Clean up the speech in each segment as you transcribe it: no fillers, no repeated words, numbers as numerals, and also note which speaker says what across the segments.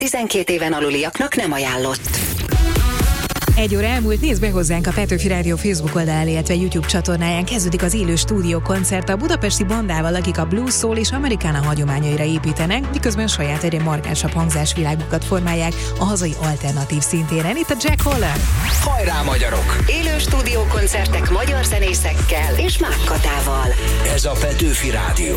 Speaker 1: 12 éven aluliaknak nem ajánlott.
Speaker 2: 1 óra elmúlt, nézd be hozzánk a Petőfi Rádió Facebook oldalán, illetve YouTube csatornáján. Kezdődik az élő stúdiókoncert a budapesti bandával, akik a blues, soul és americana hagyományaira építenek, miközben saját egyre markánsabb hangzásvilágukat formálják a hazai alternatív szintéren. Itt a Jack Holler.
Speaker 3: Hajrá magyarok!
Speaker 1: Élő stúdiókoncertek magyar zenészekkel és Mák Katával.
Speaker 3: Ez a Petőfi Rádió.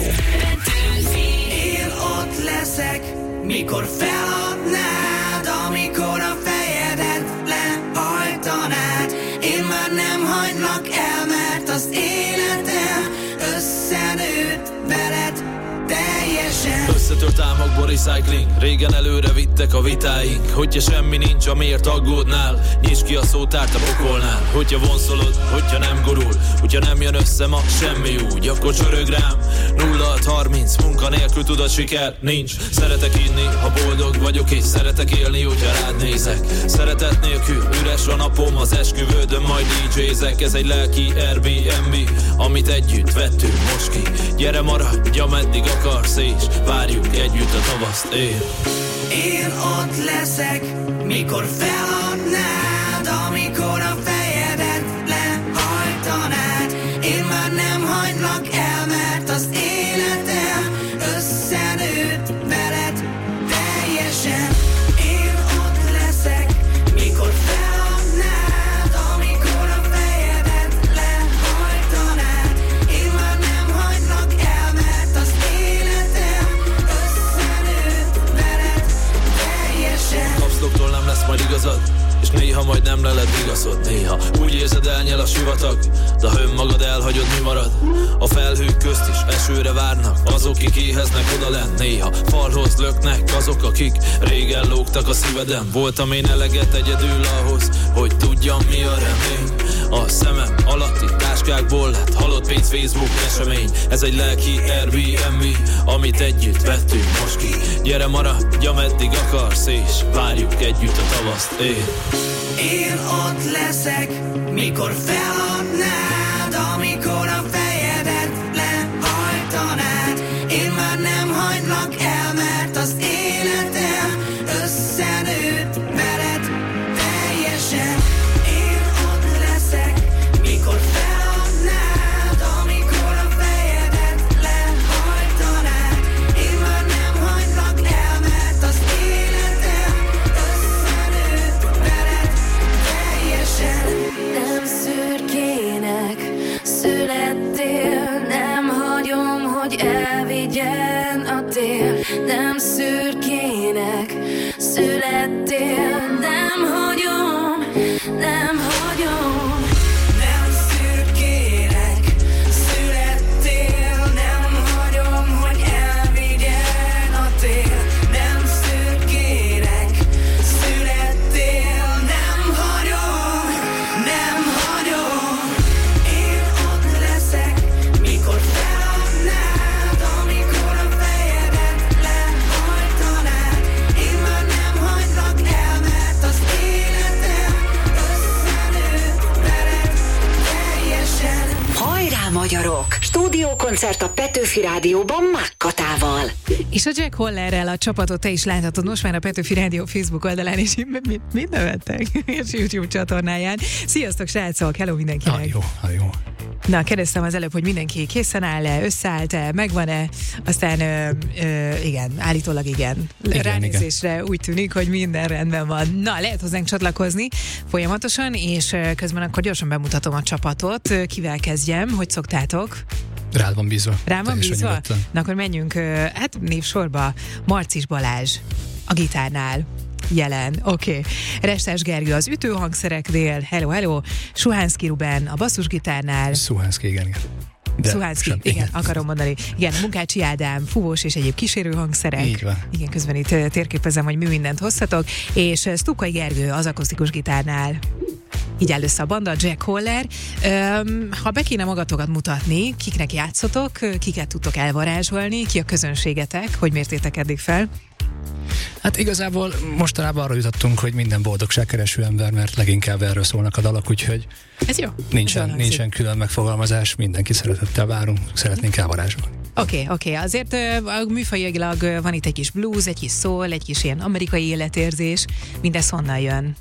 Speaker 4: Én ott leszek, mikor feladnád, amikor a fejedet lehajtanád. Én már nem hagylak el, mert az életem összenőtt veled teljesen.
Speaker 5: Összetört álmokból recycling, régen előre vittek a vitáink. Hogyha semmi nincs, amiért aggódnál, nyisd ki a szótárt a pokolnál. Hogyha vonszolod, hogyha nem gurul, hogyha nem jön össze ma semmi úgy, akkor csörög rám 0630, munkanélkül tudod, siker nincs. Szeretek inni, ha boldog vagyok, és szeretek élni, hogyha rád nézek. Szeretet nélkül üres a napom, az esküvődön majd DJ-zek. Ez egy lelki Airbnb, amit együtt vettünk most ki. Gyere maradj, ameddig akarsz, és várjuk együtt a tavaszt,
Speaker 4: Én ott leszek, mikor feladnád, amikor a fejedet lehajtanád. Én már nem hagylak el, mert az életem összenőtt veled teljesen. Én ott leszek, mikor feladnád, amikor a fejedet lehajtanád. Én már nem hagylak el, mert az életem összenőtt veled teljesen.
Speaker 5: Kapszloktól nem lesz majd igazad, és néha majd nem leled igazod. Néha úgy érzed, elnyel a sivatag, de ha önmagad elhagyod, mi marad? A felhők közt is esőre várnak azok, akik éheznek odalent. Néha falhoz löknek azok, akik régen lógtak a szíveden. Voltam én eleget egyedül ahhoz, hogy tudjam, mi a remény. A szemem alatti táskákból lett halott pénz, Facebook esemény. Ez egy lelki Airbnb, amit együtt vettünk most ki. Gyere maradj, ameddig akarsz, és várjuk együtt a tavaszt,
Speaker 4: Én ott leszek, mikor feladnád, amikor a fejedet lehajtanád. Én már nem hagylak el, mert az életem összenőtt veled teljesen. Én ott leszek, mikor feladnád, amikor a fejedet lehajtanád. Én már nem hagylak el, mert az életem összenőtt veled teljesen.
Speaker 6: Nem szürkének születtél, nem hagyom, hogy elvigyen a tél. Nem szürkének születtél, nem hagyom, nem hagyom.
Speaker 4: Nem szürkének születtél, nem hagyom, hogy elvigyen a tél. Nem szürkének születtél, nem hagyom, nem hagyom. Én ott leszek, mikor feladnád, amikor a fejedet lehajtanád. Én már nem hagylak el, mert az életem összenőtt veled teljesen.
Speaker 1: Hajrá magyarok! Stúdiókoncert a Petőfi Rádióban Mák Katával.
Speaker 2: És a Jack Hollerrel a csapatot te is láthatod most már a Petőfi Rádió Facebook oldalán, és mit nevettek? És YouTube csatornáján. Sziasztok, srácok! Hello mindenkinek!
Speaker 7: Jó.
Speaker 2: Na, kérdeztem az előbb, hogy mindenki készen áll-e, összeállt-e, megvan-e, aztán igen, állítólag igen. Ránézésre úgy tűnik, hogy minden rendben van. Na, lehet hozzánk csatlakozni folyamatosan, és közben akkor gyorsan bemutatom a csapatot. Kivel kezdjem, hogy szoktátok?
Speaker 7: Rád van bízva.
Speaker 2: Rám van bízva? Na, akkor menjünk, hát névsorba. Marcis Balázs a gitárnál. Jelen, oké. Restás Gergő az ütőhangszereknél, hello. Suhánszky Ruben a basszusgitárnál.
Speaker 7: Suhánszky, igen.
Speaker 2: Suhánszky, igen, akarom mondani. Igen, Munkácsi Ádám, fúvós és egyéb kísérőhangszerek.
Speaker 7: Így van.
Speaker 2: Igen, közben itt térképezem, hogy mi mindent hozhatok. És Stukai Gergő az akusztikus gitárnál. Így áll össze a banda, Jack Holler. Ha be kéne magatokat mutatni, kiknek játszotok, kiket tudtok elvarázsolni, ki a közönségetek, hogy mértétek eddig fel?
Speaker 7: Hát igazából mostanában arra jutottunk, hogy minden boldogságkereső ember, mert leginkább erről szólnak a dalok, úgyhogy
Speaker 2: ez jó.
Speaker 7: Nincsen külön megfogalmazás, mindenki szeretettel várunk, szeretnénk elvarázsolni.
Speaker 2: Oké. Azért műfajilag van itt egy kis blues, egy kis soul, egy kis ilyen amerikai életérzés. Mindez honnan jön?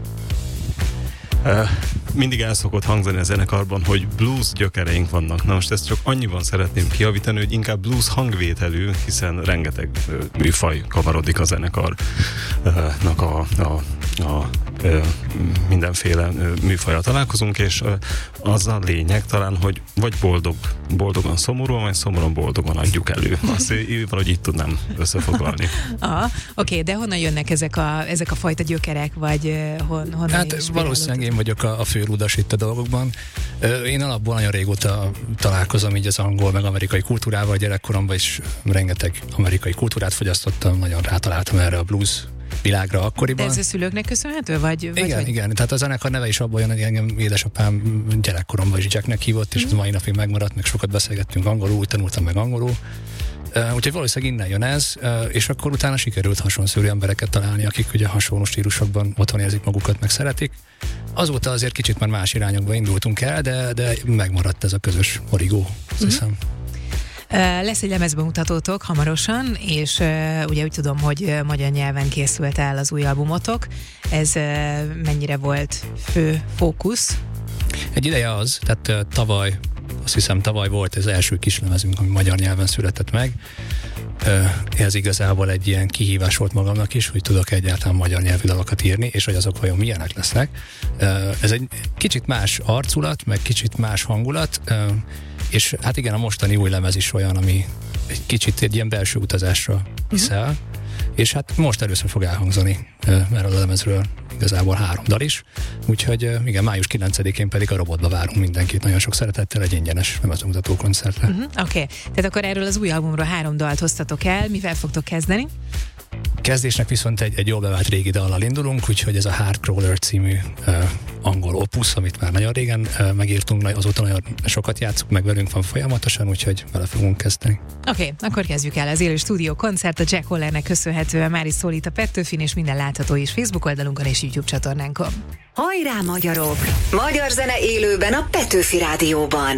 Speaker 8: Mindig el szokott hangzani a zenekarban, hogy blues gyökereink vannak. Na most ezt csak annyiban szeretném kijavítani, hogy inkább blues hangvételű, hiszen rengeteg műfaj kavarodik a zenekarnak a mindenféle műfajjal találkozunk, és az a lényeg talán, hogy vagy boldogan szomorúan, vagy szomorúan boldogan adjuk elő. Azt valahogy így tudnám összefoglalni.
Speaker 2: Oké, de honnan jönnek ezek a fajta gyökerek, vagy honnan?
Speaker 7: Hát valószínűleg én vagyok a főrudas itt a dolgokban. Én alapból nagyon régóta találkozom így az angol meg amerikai kultúrával, gyerekkoromban is rengeteg amerikai kultúrát fogyasztottam, nagyon rátaláltam erre a blues világra akkoriban.
Speaker 2: De ez a szülőknek köszönhető?
Speaker 7: Igen. Tehát a zenekar neve is abban jön, hogy engem édesapám gyerekkoromban is Jacknek hívott, és ez mai napig megmaradt, meg sokat beszélgettünk angolul, úgy tanultam meg angolul. Úgyhogy valószínűleg innen jön ez, és akkor utána sikerült hasonszörű embereket találni, akik ugye hasonló stílusokban otthon érzik magukat, meg szeretik. Azóta azért kicsit már más irányokba indultunk el, de megmaradt ez a közös origó, azt hiszem.
Speaker 2: Lesz egy lemezbemutatótok hamarosan, és ugye úgy tudom, hogy magyar nyelven készült el az új albumotok. Ez mennyire volt fő fókusz?
Speaker 7: Egy ideje az, tehát tavaly volt az első kislemezünk, ami magyar nyelven született meg. Ez igazából egy ilyen kihívás volt magamnak is, hogy tudok egyáltalán magyar nyelvű dalokat írni, és hogy azok vajon milyenek lesznek. Ez egy kicsit más arculat, meg kicsit más hangulat, és hát igen, a mostani új lemez is olyan, ami egy kicsit egy ilyen belső utazásra viszel, és hát most először fog elhangzani erről a lemezről igazából 3 dal is, úgyhogy igen, május 9-én pedig a Robotba várunk mindenkit nagyon sok szeretettel egy ingyenes lemezbemutató koncertre.
Speaker 2: Oké. Tehát akkor erről az új albumról 3 dalt hoztatok el, mivel fogtok kezdeni?
Speaker 7: Kezdésnek viszont egy jól bevált régi dallal indulunk, úgyhogy ez a Heartcrawler című angol opus, amit már nagyon régen megírtunk, azóta nagyon sokat játszunk, meg velünk van folyamatosan, úgyhogy vele fogunk kezdeni.
Speaker 2: Oké, akkor kezdjük el. Az élő stúdió koncert a Jack Hollernek köszönhetően már is szólít a Petőfin, és minden látható is Facebook oldalunkon és YouTube csatornánkon.
Speaker 1: Hajrá, magyarok! Magyar zene élőben a Petőfi Rádióban.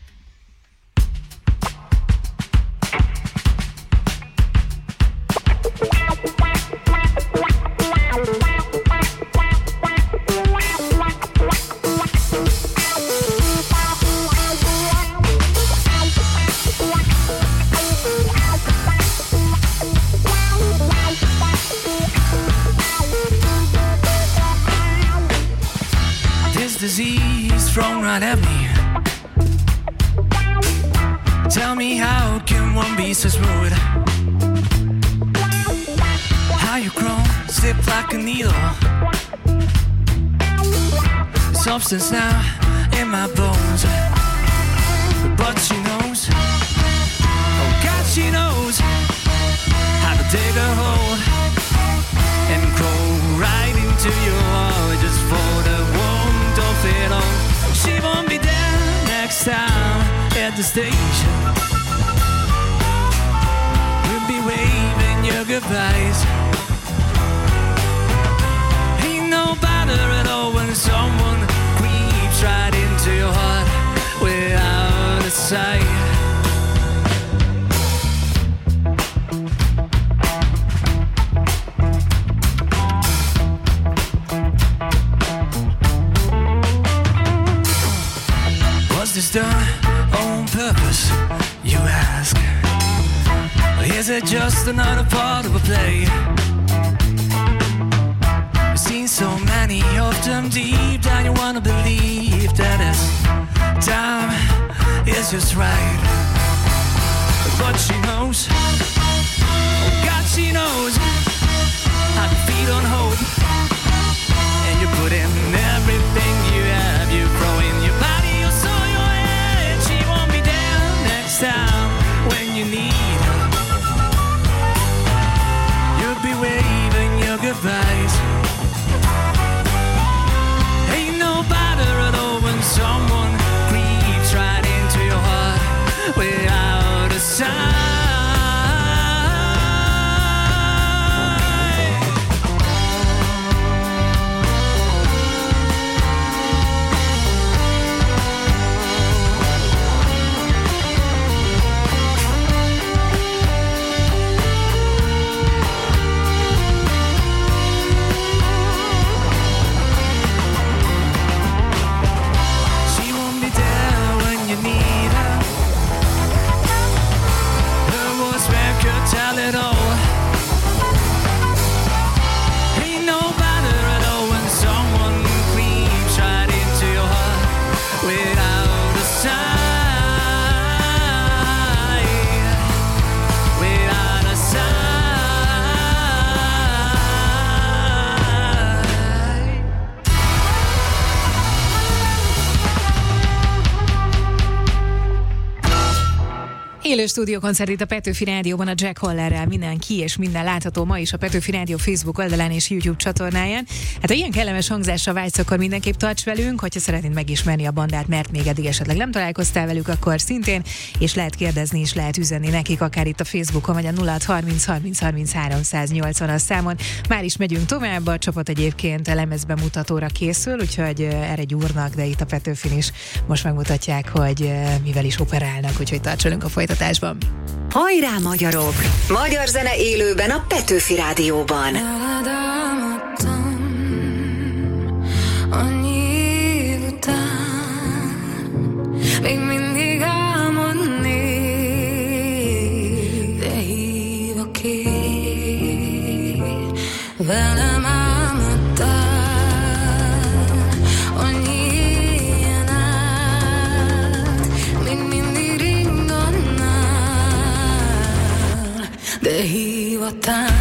Speaker 4: Disease thrown right at me. Tell me, how can one be so smooth? How you grown, slip like a needle. Substance now in my bones, but she knows, oh God, she knows how to dig a hole and crawl right into your heart just for the warmth of it all. She won't be there next time at the station. We'll be waving your goodbyes. Ain't no better at all when someone creeps right into your heart without a sight. Was this done on purpose, you ask? Or is it just another part of a play? I've seen so many of them deep down, you wanna believe that this time is just right. But she knows, oh God, she knows how to feed on hope. And you put in everything you have, you throw in your body, your soul, your head. She won't be there next time when you need her. You'll be waving your goodbyes. Ain't no better at all when someone creeps right into your heart without a sign.
Speaker 2: Élő stúdiókoncert itt a Petőfi Rádióban a Jack Hollerrel, minden ki és minden látható ma is a Petőfi Rádió Facebook oldalán és YouTube csatornáján. Hát ha ilyen kellemes hangzásra vágysz, akkor mindenképp tarts velünk, hogyha szeretnéd megismerni a bandát, mert még eddig esetleg nem találkoztál velük, akkor szintén, és lehet kérdezni és lehet üzenni nekik, akár itt a Facebookon, vagy a 0630 30 30 380-as számon. Már is megyünk tovább, a csapat egyébként lemezbemutatóra készül, úgyhogy erre gyúrnak, de itt a Petőfin is most megmutatják, hogy mivel is operálnak, úgyhogy tarts velünk a folytatásban.
Speaker 1: Hajrá magyarok! Magyar zene élőben a Petőfi Rádióban.
Speaker 6: Eladálmodtam annyi év után, még mindig álmodnék, de hívok én, velem álmodtál, annyi éjjel át, még mindig ringadnál, de hívottál.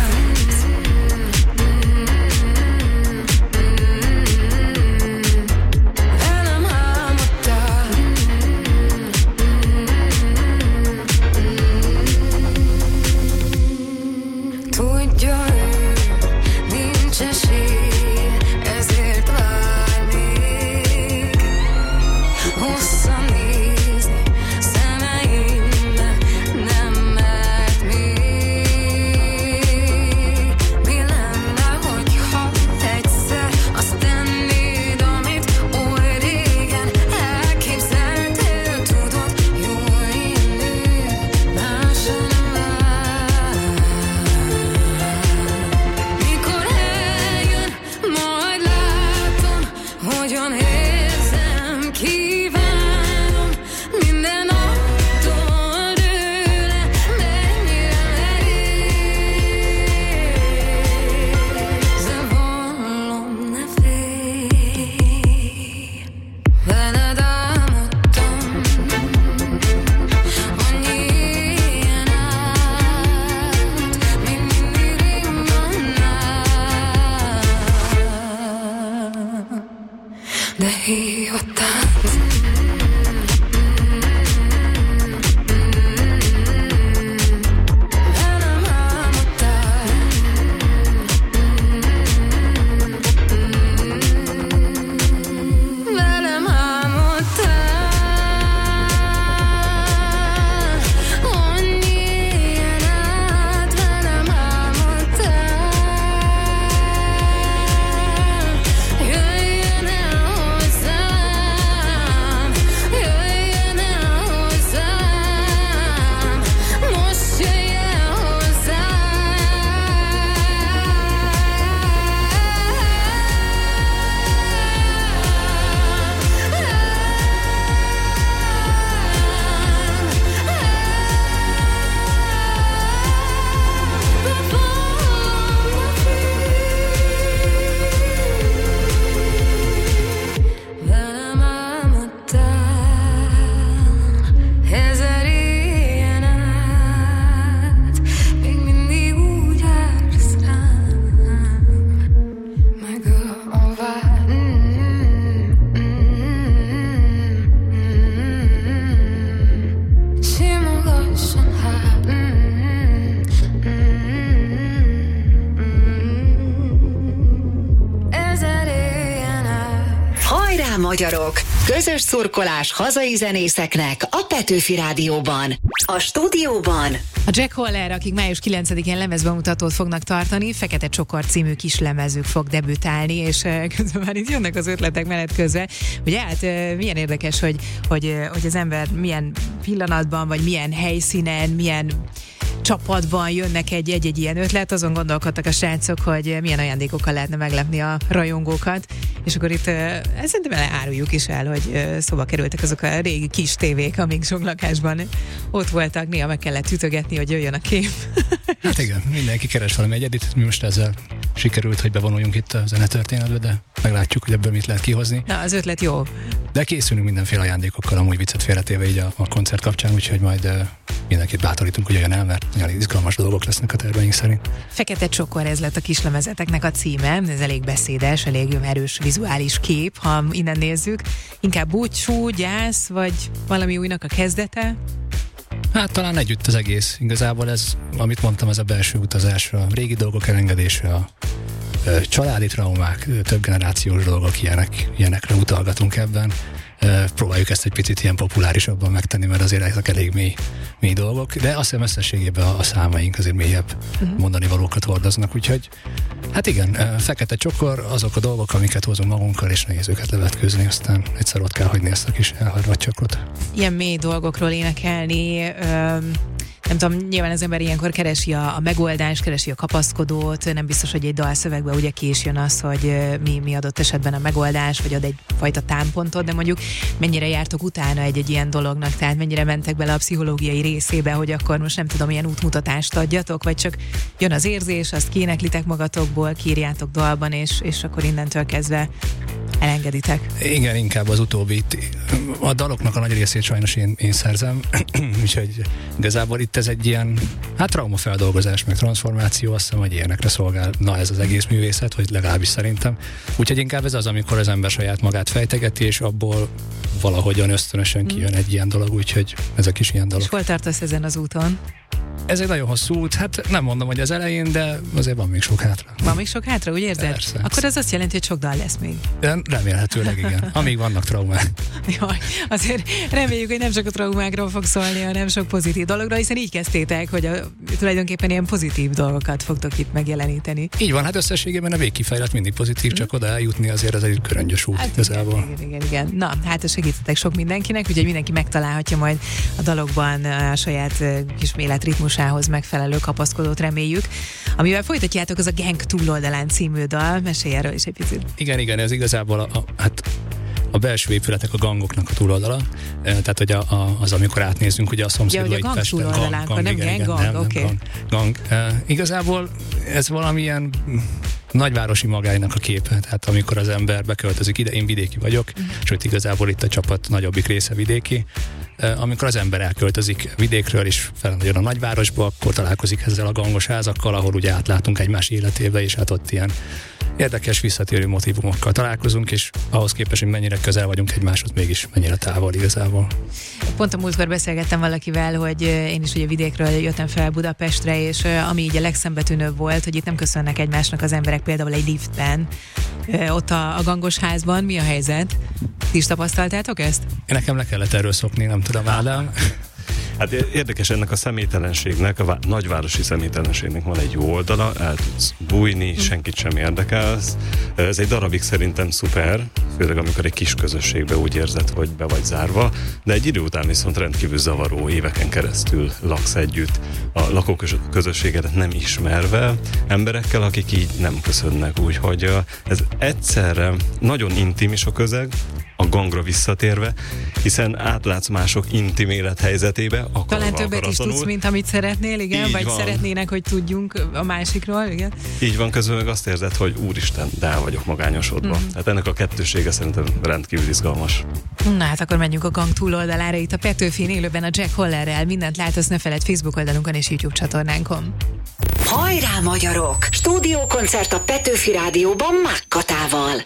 Speaker 1: Magyarok, közös szurkolás hazai zenészeknek a Petőfi Rádióban. A stúdióban
Speaker 2: a Jack Holler, akik május 9-én lemezbemutatót fognak tartani, Fekete Csokor című kislemezük fog debütálni, és közben már itt jönnek az ötletek menet közben. Ugye hát milyen érdekes, hogy az ember milyen pillanatban, vagy milyen helyszínen, milyen csapatban jönnek egy ilyen ötlet, azon gondolkodtak a srácok, hogy milyen ajándékokkal lehetne meglepni a rajongókat, és akkor itt szerintem áruljuk is el, hogy szóba kerültek azok a régi kis tévék, amik sok lakásban ott voltak, néha meg kellett ütögetni, hogy jöjjön a kép.
Speaker 7: Hát igen, mindenki keres valami egyedit, mi most ezzel sikerült, hogy bevonuljunk itt a zenetörténetbe, de meglátjuk, hogy ebből mit lehet kihozni.
Speaker 2: Na, az ötlet jó.
Speaker 7: De készülünk mindenféle ajándékokkal, amúgy viccet félretéve így a koncert kapcsán, úgyhogy majd mindenkit bátorítunk, hogy jöjjön el, mert nagyon izgalmas dolgok lesznek a terveink szerint.
Speaker 2: Fekete Csokor, ez lett a kislemezeteknek a címe, ez elég beszédes, elég erős vizuális kép, ha innen nézzük. Inkább búcsú, gyász, vagy valami újnak a kezdete?
Speaker 7: Hát talán együtt az egész. Igazából ez, amit mondtam, ez a belső utazás, a régi dolgok elengedése, a családi traumák, több generációs dolgok, ilyenekre utalgatunk ebben. Próbáljuk ezt egy picit ilyen populárisabban megtenni, mert azért ezek elég mély dolgok, de azt hiszem összességében a számaink azért mélyebb mondani valókat hordoznak, úgyhogy hát igen, fekete csokor, azok a dolgok, amiket hozunk magunkkal, és nehéz őket levetkőzni, aztán egyszer ott kell hagyni ezt a kis elhagyott csokrot.
Speaker 2: Ilyen mély dolgokról énekelni, nem tudom, nyilván az ember ilyenkor keresi a megoldást, keresi a kapaszkodót, nem biztos, hogy egy dalszövegben ugye ki is jön az, hogy mi adott esetben a megoldás, vagy ad egyfajta támpontot, de mondjuk mennyire jártok utána egy ilyen dolognak, tehát mennyire mentek bele a pszichológiai részébe, hogy akkor most nem tudom, ilyen útmutatást adjatok, vagy csak jön az érzés, azt kiéneklitek magatokból, kiírjátok dalban, és akkor innentől kezdve elengeditek.
Speaker 7: Igen, inkább az utóbbi. A daloknak a nagy részét sajnos én szerzem, úgyhogy igazából itt ez egy ilyen, traumafeldolgozás, meg transformáció, azt hiszem, hogy ilyenekre szolgálna ez az egész művészet, vagy legalábbis szerintem. Úgyhogy inkább ez az, amikor az ember saját magát fejtegeti, és abból valahogyan ösztönösen kijön egy ilyen dolog, úgyhogy ezek is ilyen dolog.
Speaker 2: És hol tartasz ezen az úton?
Speaker 7: Ez egy nagyon hosszú út, hát nem mondom, hogy az elején, de azért van még sok hátra.
Speaker 2: Van még sok hátra, úgy érzed?
Speaker 7: Persze.
Speaker 2: Akkor ez azt jelenti, hogy sok dal lesz még.
Speaker 7: Remélhetőleg igen, amíg vannak traumák.
Speaker 2: Jaj, azért reméljük, hogy nem csak a traumákról fog szólni, hanem sok pozitív dologra, hiszen így kezdtétek, hogy tulajdonképpen ilyen pozitív dolgokat fogtok itt megjeleníteni.
Speaker 7: Így van, hát összességében a végkifejlet mindig pozitív, csak oda eljutni azért az egy köröngyös út igazából.
Speaker 2: Igen. Na, hát segítetek sok mindenkinek, úgyhogy mindenki megtalálhatja majd a dalokban a saját kis életritmusához megfelelő kapaszkodót, reméljük. Amivel folytatjátok, az a Gang túloldalán című dal. Mesélj erről is egy picit.
Speaker 7: Igen, ez igazából a belső épületek a gangoknak a túloldala. Tehát, hogy az, amikor átnézünk, ugye a szomszédba
Speaker 2: itt Pesten. Ja, hogy a gang túloldalán, nem gang, oké.
Speaker 7: Gang. Igazából ez valamilyen nagyvárosi magáinak a képe, tehát amikor az ember beköltözik ide, én vidéki vagyok, sőt igazából itt a csapat nagyobbik része vidéki, amikor az ember elköltözik vidékről és felmegy a nagyvárosba, akkor találkozik ezzel a gangos házakkal, ahol ugye átlátunk egymás életébe, és hát ott ilyen érdekes visszatérő motívumokkal találkozunk, és ahhoz képest, hogy mennyire közel vagyunk egymáshoz, mégis mennyire távol igazából.
Speaker 2: Pont a múltkor beszélgettem valakivel, hogy én is ugye vidékről jöttem fel Budapestre, és ami így a legszembetűnőbb volt, hogy itt nem köszönnek egymásnak az emberek, például egy liftben, ott a gangos házban. Mi a helyzet? Ti is tapasztaltátok ezt?
Speaker 7: Nekem le kellett erről szokni, nem tudom, Ádám.
Speaker 8: Hát érdekes, ennek a személytelenségnek, a nagyvárosi személytelenségnek van egy jó oldala, el tudsz bújni, senkit sem érdekelsz. Ez egy darabig szerintem szuper, főleg amikor egy kis közösségbe úgy érzed, hogy be vagy zárva, de egy idő után viszont rendkívül zavaró, éveken keresztül laksz együtt, a lakóközösségedet nem ismerve, emberekkel, akik így nem köszönnek, úgyhogy ez egyszerre nagyon intim is a közeg, a gangra visszatérve, hiszen átlátsz mások intim élethelyzetébe,
Speaker 2: talán többet is tudsz, mint amit szeretnél, igen? Így vagy van. Szeretnének, hogy tudjunk a másikról, igen?
Speaker 8: Így van, közben meg azt érzed, hogy úristen, de el vagyok magányosodva. Tehát ennek a kettősége szerintem rendkívül izgalmas.
Speaker 2: Na hát akkor menjünk a Gang túloldalára, itt a Petőfin élőben a Jack Hollerrel. Mindent látsz, ne feledd Facebook oldalunkon és YouTube csatornánkon.
Speaker 1: Hajrá magyarok! Stúdiókoncert a Petőfi Rádióban Mákkatával.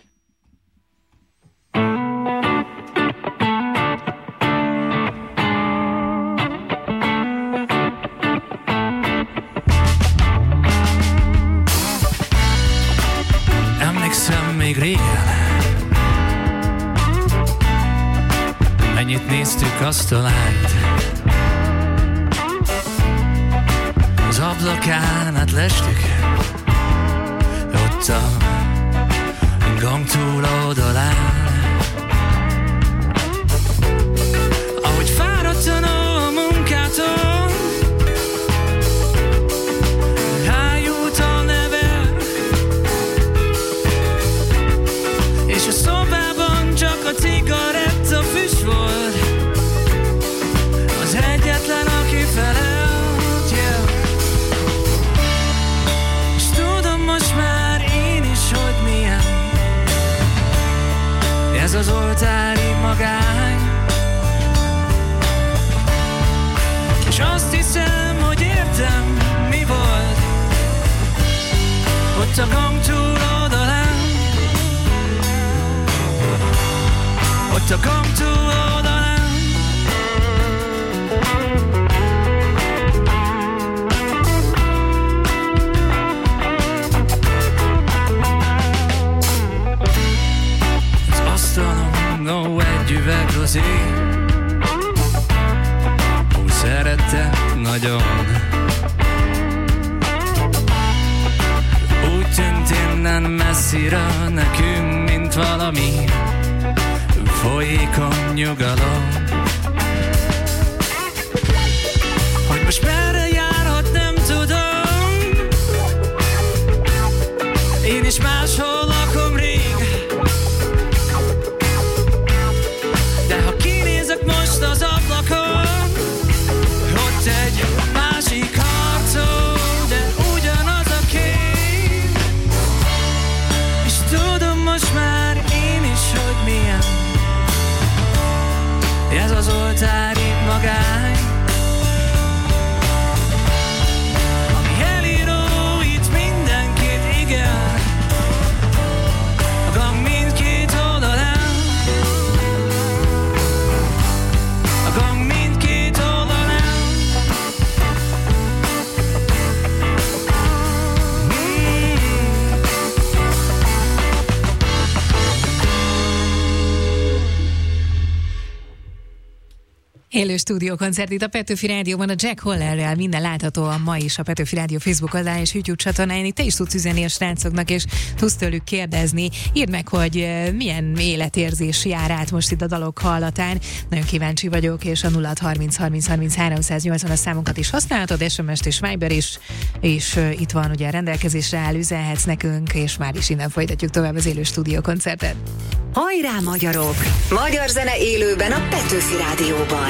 Speaker 4: Emlékszem még régen, mennyit néztük azt a lányt, az ablakán át lestük, ott a Gang túloldalán. Ahogy fáradtan a munkától, rájut a neve, és a szobában csak a cigaretta füst volt, az egyetlen, aki felelt, yeah. És tudom most már én is, hogy milyen ez az oltári magány, és azt hiszem, hogy értem, mi volt ott a Gang túloldalán, ott a Gang túloldalán. az ég. Ó, szerettem nagyon. Úgy tűnt innen messzire nekünk, mint valami folyékony nyugalom. Hogy most merre járhat, nem tudom. Én is máshol lakom rég. De ha kinézek most az ablakon, ott egy másik harcó, de ugyanaz a kép. És tudom most már én is, hogy milyen ez az oltári magány, ami elíró itt mindenkit, igen, a gang mindkét oldalán, a gang mindkét oldalán.
Speaker 2: Élő stúdiókoncert itt a Petőfi Rádióban, a Jack Hollerrel, minden láthatóan ma is a Petőfi Rádió Facebook oldalán és YouTube csatornáján. Te is tudsz üzenni a srácoknak, és tudsz tőlük kérdezni. Írd meg, hogy milyen életérzés jár át most itt a dalok hallatán. Nagyon kíváncsi vagyok, és a 0630 a számunkat is használhatod, SMS-t és Viber is, és itt van ugye a rendelkezésre áll, üzenhetsz nekünk, és már is innen folytatjuk tovább az élő stúdiókoncertet.
Speaker 1: Hajrá, magyarok! Magyar zene élőben a Petőfi Rádióban.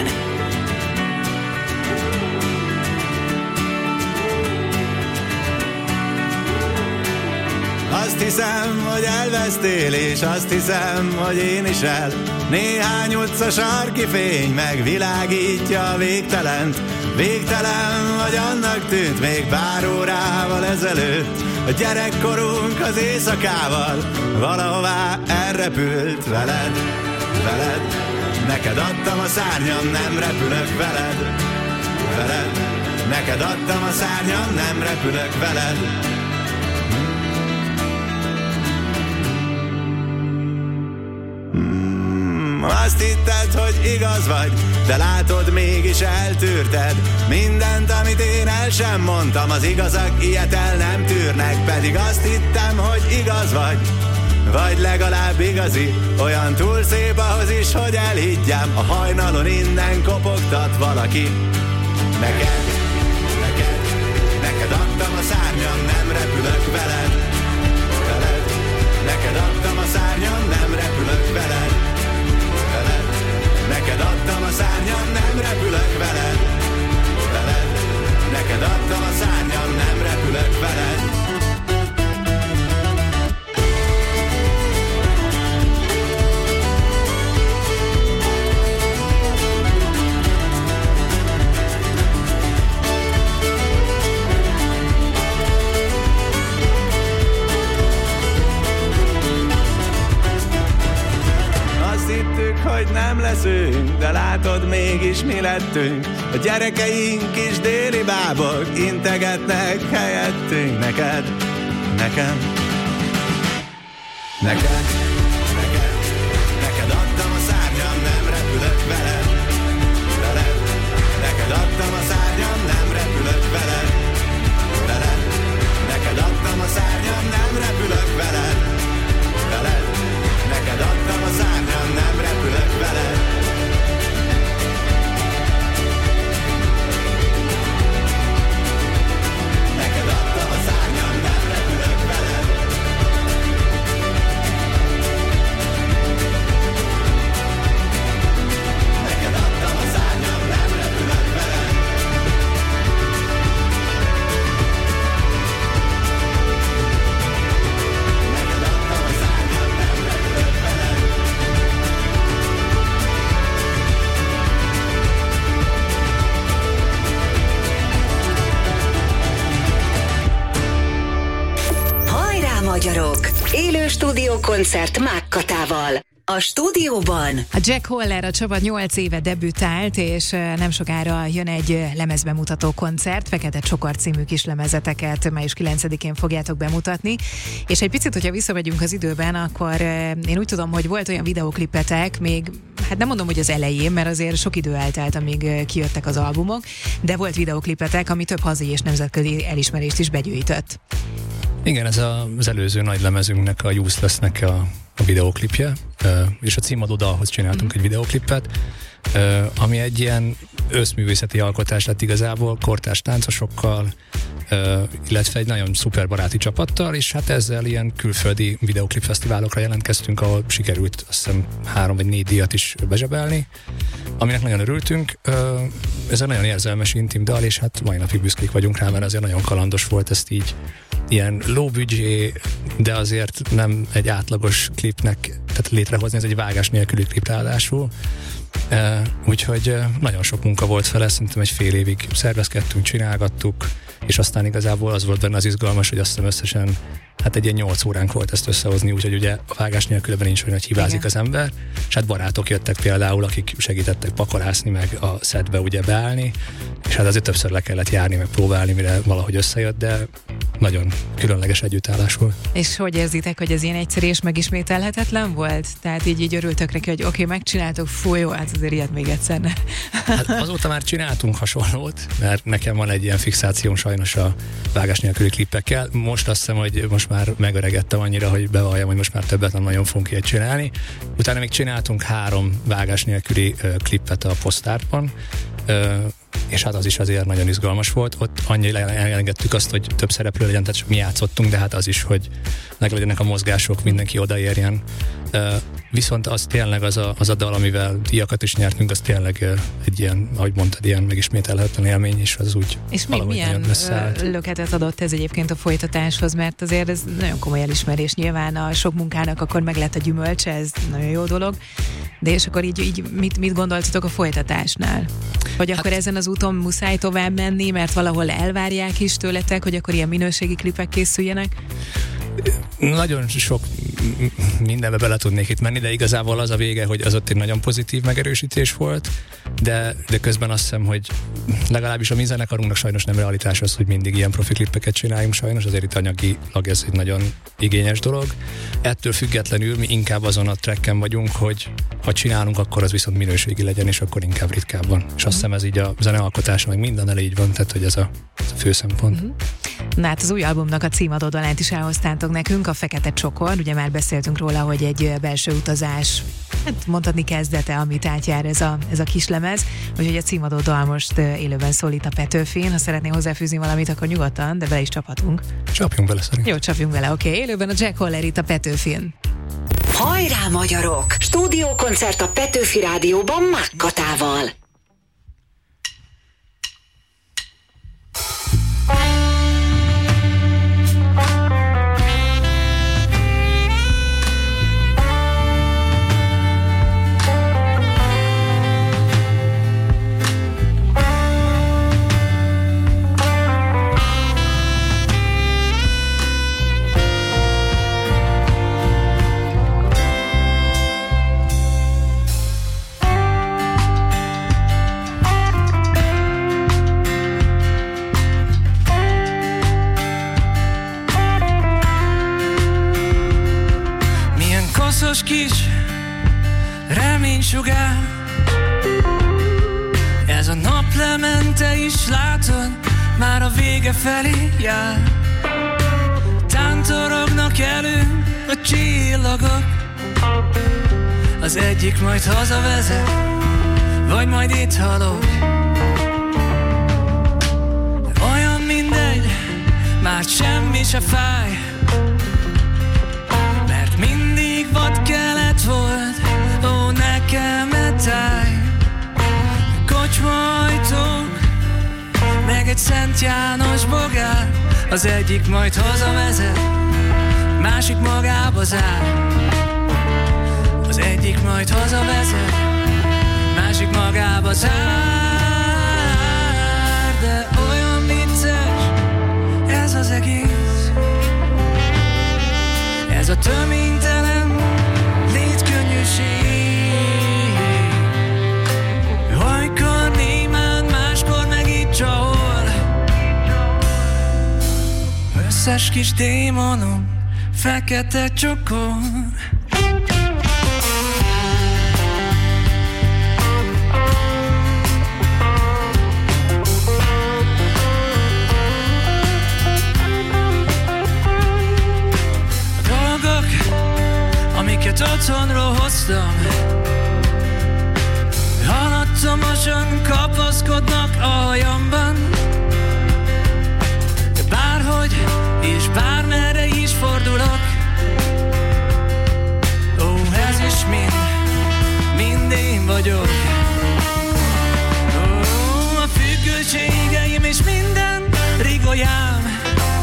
Speaker 9: Azt hiszem, hogy elvesztél, és azt hiszem, hogy én is el. Néhány utca sarki fény megvilágítja a végtelent. Végtelen, vagy annak tűnt még pár órával ezelőtt. A gyerekkorunk az éjszakával valahová elrepült veled, veled. Neked adtam a szárnyam, nem repülök veled, veled. Neked adtam a szárnyam, nem repülök veled. Azt hitted, hogy igaz vagy, de látod, mégis eltűrted mindent, amit én el sem mondtam. Az igazak ilyet el nem tűrnek, pedig azt hittem, hogy igaz vagy legalább igazi. Olyan túl szép ahhoz is, hogy elhiggyem, a hajnalon innen kopogtat valaki. Neked adtam a szárnyam, nem repülök veled, veled. Neked adtam a szárnyam, nem repülök veled, veled. Neked adtam a szárnyam, nem repülök veled, veled. Neked adtam a szárnyam, nem repülök veled. Hogy nem leszünk, de látod, mégis mi lettünk. A gyerekeink is déli bábok integetnek helyettünk. Neked, nekem, neked, neked, neked adtam a szárnyam, nem repülök veled, veled. Neked adtam a szárnyam, nem repülök veled, veled. Neked adtam a szárnyam, nem repülök veled, veled. Neked adtam a szárnyam, nem repülök veled. Neked adtam a szárnyam, nem repülök veled. Neked adtam a szárnyam, nem repülök veled. Neked adtam a szárnyam, nem repülök veled.
Speaker 1: Hajrá, magyarok! Élő stúdiókoncert Mág Katával. A stúdióban
Speaker 2: a Jack Holler, a csapat 8 éve debütált, és nem sokára jön egy lemezbemutató koncert, Fekete Csokor című kislemezeteket május 9-én fogjátok bemutatni, és egy picit, hogyha visszamegyünk az időben, akkor én úgy tudom, hogy volt olyan videóklipetek, még, hát nem mondom, hogy az elején, mert azért sok idő eltelt, amíg kijöttek az albumok, de volt videóklipetek, ami több hazai és nemzetközi elismerést is begyűjtött.
Speaker 7: Igen, ez az előző nagy lemezünknek, a Useless-nek a videóklipje, és a címadó dalhoz csináltunk egy videóklipet, ami egy ilyen összművészeti alkotás lett igazából, kortárs táncosokkal, illetve egy nagyon szuper baráti csapattal, és hát ezzel ilyen külföldi videóklipfesztiválokra jelentkeztünk, ahol sikerült azt hiszem 3 vagy 4 díjat is bezsebelni, aminek nagyon örültünk. Ez egy nagyon érzelmes, intim dal, és hát mai napig büszkék vagyunk rá, mert azért nagyon kalandos volt ezt így ilyen low budget, de azért nem egy átlagos klipnek, tehát létrehozni, ez egy vágás nélküli klip ráadásul. Úgyhogy nagyon sok munka volt vele, szerintem egy fél évig szervezkedtünk, csinálgattuk, és aztán igazából az volt benne az izgalmas, hogy azt hiszem összesen hát egy ilyen 8 óránk volt ezt összehozni, úgyhogy ugye a vágás nélkülben nincs olyan, hogy hibázik az ember, és hát barátok jöttek például, akik segítettek pakolászni, meg a szedbe ugye beállni, és hát azért többször le kellett járni, meg próbálni, mire valahogy összejött, de nagyon különleges együttállás volt.
Speaker 2: És hogy érzitek, hogy ez ilyen egyszerű és megismételhetetlen volt? Tehát így örültök neki, hogy oké, megcsináltok, fú, jó, hát azért ilyet még egyszer ne.
Speaker 7: Hát azóta már csináltunk hasonlót, mert nekem van egy ilyen fixációm sajnos a vágás nélküli klippekkel. Most azt hiszem, hogy most már megöregettem annyira, hogy bevalljam, hogy most már többet nem nagyon fogunk ilyet csinálni. Utána még csináltunk 3 vágás nélküli klippet a Postártban, és hát az is azért nagyon izgalmas volt. Ott annyira elengedtük azt, hogy több szereplő legyen, tehát mi játszottunk, de hát az is, hogy legyenek a mozgások, mindenki odaérjen. Viszont az tényleg az a dal, amivel díjakat is nyertünk, az tényleg egy ilyen, ahogy mondtad, ilyen megismételhetetlen élmény, és az úgy.
Speaker 2: És még milyen löketet adott ez egyébként a folytatáshoz, mert azért ez nagyon komoly elismerés. Nyilván a sok munkának akkor meg lett a gyümölcse, ez nagyon jó dolog, de és akkor így mit gondoltatok a folytatásnál? Hogy akkor ezen az úton muszáj tovább menni, mert valahol elvárják is tőletek, hogy akkor ilyen minőségi klipek készüljenek?
Speaker 7: Nagyon sok mindenbe bele tudnék itt menni, de igazából az a vége, hogy az ott egy nagyon pozitív megerősítés volt, de közben azt hiszem, hogy legalábbis a mi zenekarunknak sajnos nem realitás az, hogy mindig ilyen profi klippeket csináljunk, sajnos azért itt anyagilag ez egy nagyon igényes dolog. Ettől függetlenül mi inkább azon a tracken vagyunk, hogy ha csinálunk, akkor az viszont minőségi legyen, és akkor inkább ritkábban. És azt hiszem ez így a zenealkotáson, meg minden elé így van, tehát hogy ez a fő szempont.
Speaker 2: Na hát az új albumnak a címadó dalát is elhoztátok nekünk, a Fekete Csokor, ugye már beszéltünk róla, hogy egy belső utazás, hát mondhatni kezdete, amit átjár ez a kislemez, úgyhogy a címadó dal most élőben szólít a Petőfin. Ha szeretnél hozzáfűzni valamit, akkor nyugodtan, de bele is csaphatunk.
Speaker 7: Csapjunk bele szerintem.
Speaker 2: Jó, csapjunk bele, oké. Élőben a Jack Holler itt a Petőfin.
Speaker 1: Hajrá magyarok! Stúdiókoncert a Petőfi Rádióban Mákkatával.
Speaker 4: Kis reménysugár, ez a naplemente is látod, már a vége felé jár. Tántorognak elő a csillagok, az egyik majd hazavezet, vagy majd itt halok. Olyan mindegy, már semmi se fáj, mert mindig vadkelet volt, ó nekem táj. Kocsmajtók, meg egy Szent János bogár, az egyik majd hazavezet, másik magába zár. Az egyik majd hazavezet, másik magába zár. De olyan vicces ez az egész, ez a töménytelen létkönnyűség. összes kis démonom fekete csokor. A dolgok, amiket otthonról hoztam, haladtomosan kapaszkodnak a hajamban. Bárhogy és bármerre is fordulok, ó, ez is mind én vagyok. Ó, a függőségeim és minden rigolyám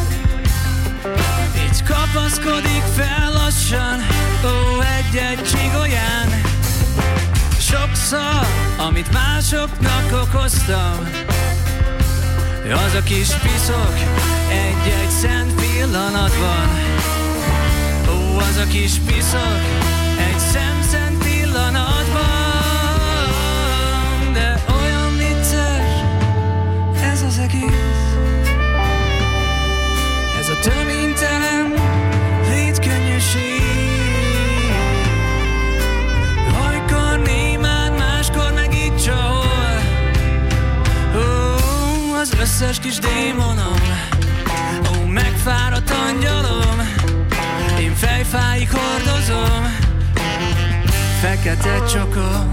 Speaker 4: így kapaszkodik fel lassan, ó, egy-egy csigolyán. Sokszor, amit másoknak okoztam, az a kis piszok egy-egy szent pillanatban. Ó, az a kis piszok egy szent pillanatban. De olyan vicces ez az egész, ez a töménytelen létkönnyűség. Olykor némán, máskor meg itt csahol. Ó, az összes kis démonom, ó, megfáradt angyalom, én fejfáig hordozom fekete csokor.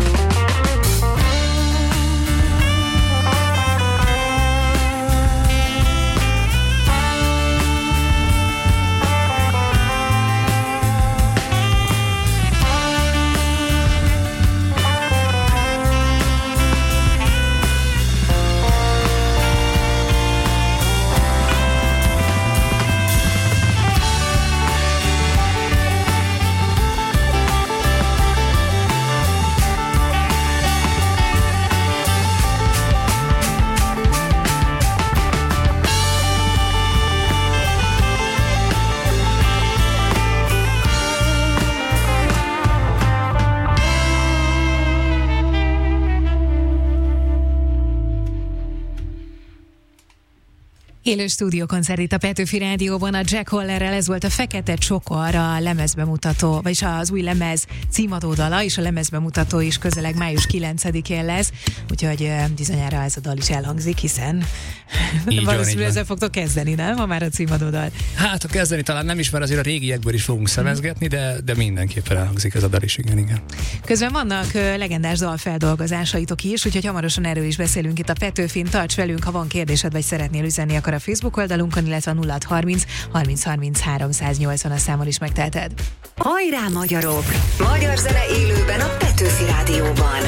Speaker 2: Élő stúdiókoncert itt a Petőfi Rádióban a Jack Hollerrel, ez volt a Fekete Csokor, a lemezbemutató, vagyis az új lemez címadó dala, és a lemezbemutató is közeleg május 9-én lesz, úgyhogy bizonyára ez a dal is elhangzik, hiszen valószínűleg ezzel fogtok kezdeni, nem? Ha már a címadó dal.
Speaker 7: Hát, ha kezdeni talán nem is, mert azért a régiekből is fogunk szemezgetni, de mindenképpen elhangzik ez a dal is, igen.
Speaker 2: Közben vannak legendás dalfeldolgozásaitok is, úgyhogy hamarosan erről is beszélünk itt a Petőfin. Tarts velünk, ha van kérdésed, vagy szeretnél üzenni, akkor a Facebook oldalunkon, illetve 0630 30 30 380 a számon is megteheted.
Speaker 1: Hajrá, magyarok! Magyar zene élőben a Petőfi Rádióban.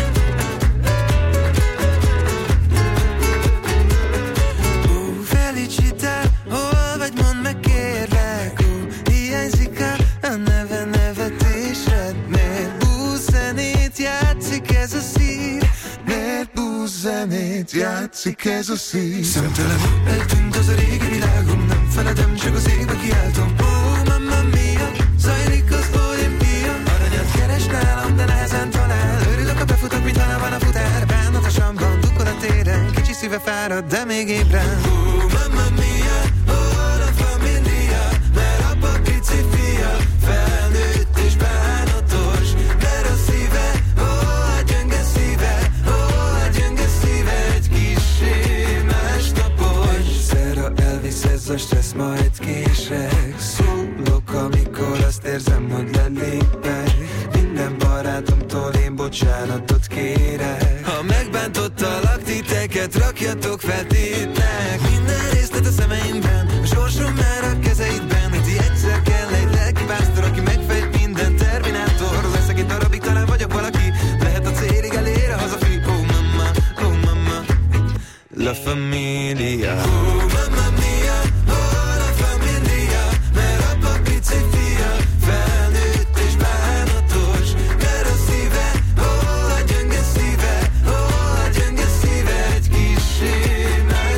Speaker 10: Felicita, hol vagy, mondd meg kérlek, hiányzik a neve nevetésed, mert búzenét játszik ez a szív, mert búzenét játszik ez a szív. Szemtelenül eltűnt az a régi világom, nem feledem, csak az égbe kiáltom. Ó, mamma mia, zajlik az olimpia, aranyat keres nálam, de nehezen talál. Örülök, ha befutok, mint halában a futár, bánatosan bandukol a téren, kicsi szíve fárad, de még ébren. Ó, mamma mia, hol a família, mert apa pici fia, felnőtt és bánatos, mert a szíve, ó, a gyönge szíve, ó, a gyönge szíve egy kissé másnapos. Egyszerre elvisz ez a stressz, majd kések, szólok, amikor azt érzem, hogy lelépek. Minden barátomtól én bocsánatot kérek. Ha megbántottalak titeket, rakjatok fel tétnek. Minden részlet a szemeimben, a sorsom már a kezeidben. Heti egyszer kell egy lelkipásztor, aki megfejt minden terminátor. Leszek egy darabig, talán vagyok valaki, lehet a célig elér a hazafi. Oh mama, oh mama, la familia. Oh mama mia, oh la familia, mert apa pici fia, felnőtt és bánatos, mert a szíve, oh a gyönge szíve, oh a gyönge szíve egy kissé más.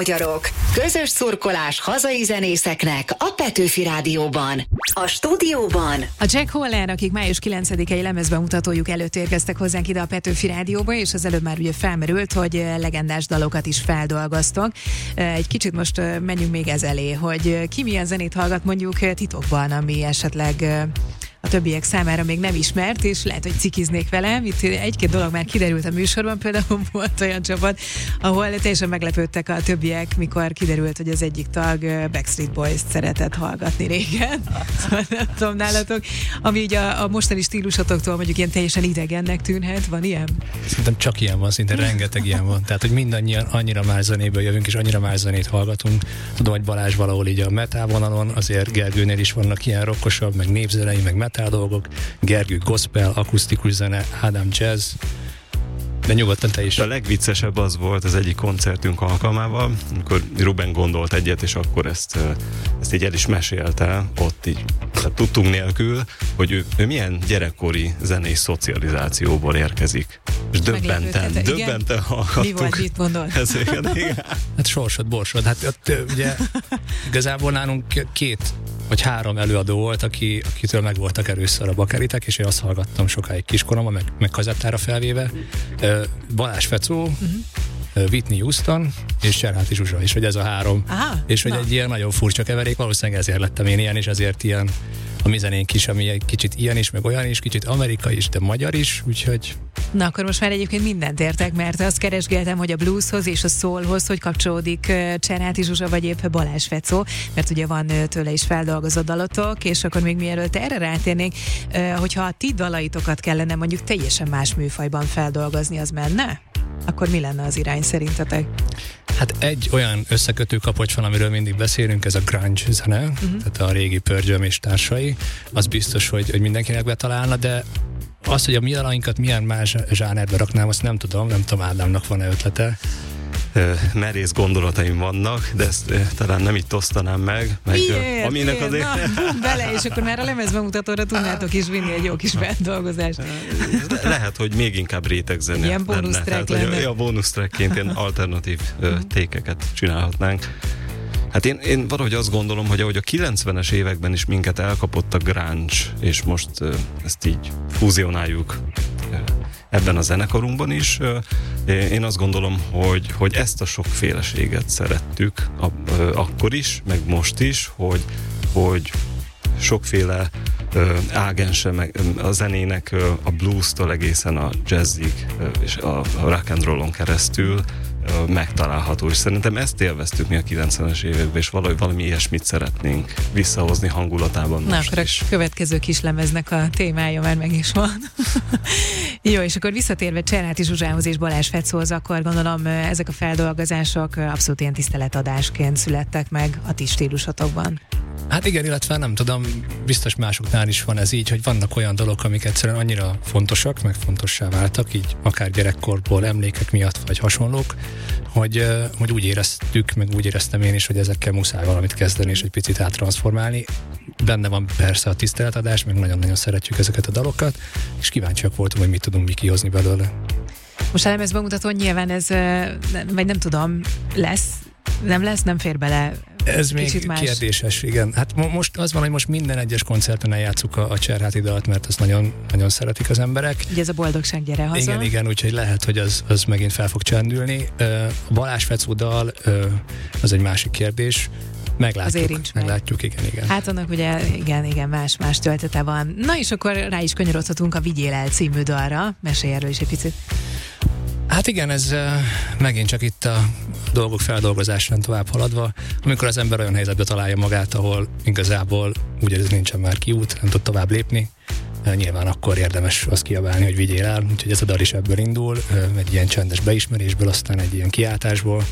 Speaker 1: magyarok. Közös szurkolás hazai zenészeknek a Petőfi Rádióban. A stúdióban
Speaker 2: a Jack Holler, akik május 9-i lemezbemutatójuk előtt érkeztek hozzánk ide a Petőfi Rádióba, és az előbb már ugye felmerült, hogy legendás dalokat is feldolgoztok. Egy kicsit most menjünk még ez elé, hogy ki milyen zenét hallgat mondjuk titokban, ami esetleg a többiek számára még nem ismert, és lehet, hogy cikiznék vele. Itt egy-két dolog már kiderült a műsorban, például volt olyan csapat, ahol teljesen meglepődtek a többiek, mikor kiderült, hogy az egyik tag Backstreet Boys-t szeretett hallgatni régen. Szóval nem tudom nálatok, ami ugye a mostani stílusotoktól mondjuk ilyen teljesen idegennek tűnhet. Van ilyen?
Speaker 7: Szerintem csak ilyen van, szinte rengeteg ilyen van. Tehát, hogy mindannyian annyira más zenéből jövünk, és annyira más zenét hallgatunk. Tudom, hogy Balázs valahol így a metal vonalon, azért Gergőnél is vannak ilyen rockosabb, meg népzenei, meg metal dolgok, Gergő gospel, akusztikus zene, Ádám jazz, de nyugodtan te is.
Speaker 8: A legviccesebb az volt az egyik koncertünk alkalmával, amikor Ruben gondolt egyet, és akkor ezt így el is mesélte, ott így, tehát tudtunk nélkül, hogy ő milyen gyerekkori zenei szocializációból érkezik. És döbbenten hallgattuk.
Speaker 2: Mi volt, mit mondod?
Speaker 8: Ez igen.
Speaker 7: Hát sorsod, borsod. Hát ott, ugye igazából nálunk 2 vagy 3 előadó volt, akitől meg voltak először a bakeritek, és én azt hallgattam sokáig kiskoromban, meg kazettára felvéve. Balázs Fecó, Whitney Houston és Cserháti Zsuzsa, és hogy ez a 3.
Speaker 2: Aha,
Speaker 7: és hogy egy ilyen nagyon furcsa keverék, valószínűleg ezért lettem én ilyen, és ezért ilyen a mi zenénk is, ami egy kicsit ilyen is, meg olyan is, kicsit amerikai is, de magyar is, úgyhogy...
Speaker 2: Na akkor most már egyébként mindent értek, mert azt keresgéltem, hogy a blueshoz és a soulhoz hogy kapcsolódik Cserháti Zsuzsa, vagy épp Balázs Fecó, mert ugye van tőle is feldolgozott dalotok, és akkor még mielőtt erre rátérnénk, hogyha a ti dalaitokat kellene mondjuk teljesen más műfajban feldolgozni, az menne? Akkor mi lenne az irány szerintetek?
Speaker 7: Hát egy olyan összekötő kapocs van, amiről mindig beszélünk, ez a grunge zene, tehát a régi Pearl és társai. Az biztos, hogy mindenkinek betalálna, de az, hogy a mi dalainkat milyen más zsánerbe raknám, azt nem tudom Ádámnak van-e ötlete.
Speaker 8: Merész gondolataim vannak, de ezt talán nem itt osztanám meg. Aminek azért...
Speaker 2: bele, és akkor már a lemezbemutatóra tudnátok is vinni egy jó kis feldolgozást.
Speaker 8: Lehet, hogy még inkább rétegzene.
Speaker 2: Ilyen bónusztrack lenne.
Speaker 8: A bónusztrackként ilyen alternatív tékeket csinálhatnánk. Hát én valahogy azt gondolom, hogy ahogy a 90-es években is minket elkapott a grunge, és most ezt így fúzionáljuk ebben a zenekarunkban is, én azt gondolom, hogy ezt a sokféleséget szerettük akkor is, meg most is, hogy sokféle ágense a zenének a blues-tól egészen a jazzig és a rock and rollon keresztül megtalálható, és szerintem ezt élveztük mi a 90-es években, és valami ilyesmit szeretnénk visszahozni hangulatában.
Speaker 2: Na, akkor a következő kis lemeznek a témája már meg is van. Jó, és akkor visszatérve Cserháti Zsuzsához és Balázs Fecóhoz, akkor gondolom ezek a feldolgozások abszolút ilyen tiszteletadásként születtek meg a ti stílusotokban.
Speaker 7: Hát igen, illetve nem tudom, biztos másoknál is van ez így, hogy vannak olyan dolgok, amik egyszerűen annyira fontosak, meg fontossá váltak, így akár gyerekkorból, emlékek miatt, vagy hasonlók, hogy úgy éreztük, meg úgy éreztem én is, hogy ezekkel muszáj valamit kezdeni, és egy picit áttranszformálni. Benne van persze a tiszteletadás, meg nagyon-nagyon szeretjük ezeket a dalokat, és kíváncsiak voltunk, hogy mit tudunk mi kihozni belőle.
Speaker 2: Most a lemezbemutatón nyilván ez, vagy nem tudom, nem fér bele.
Speaker 7: Ez még más. Kérdéses, igen. Hát most az van, hogy most minden egyes koncerten eljátszuk a Cserháti dalt, mert azt nagyon, nagyon szeretik az emberek.
Speaker 2: Ugye ez a Boldogság gyere haza.
Speaker 7: Igen, úgyhogy lehet, hogy az megint fel fog csendülni. A Balázs Fecó dal, az egy másik kérdés. Meglátjuk, igen.
Speaker 2: Hát annak ugye, igen, más töltete van. Na és akkor rá is kanyarodhatunk a Vigyél el című dalra. Mesélj erről is egy picit.
Speaker 7: Hát igen, ez megint csak itt a dolgok feldolgozásán tovább haladva, amikor az ember olyan helyzetbe találja magát, ahol igazából úgy érzi, nincsen már kiút, nem tud tovább lépni, nyilván akkor érdemes azt kiabálni, hogy vigyél el, úgyhogy ez a dal is ebből indul, egy ilyen csendes beismerésből, aztán egy ilyen kiáltásból.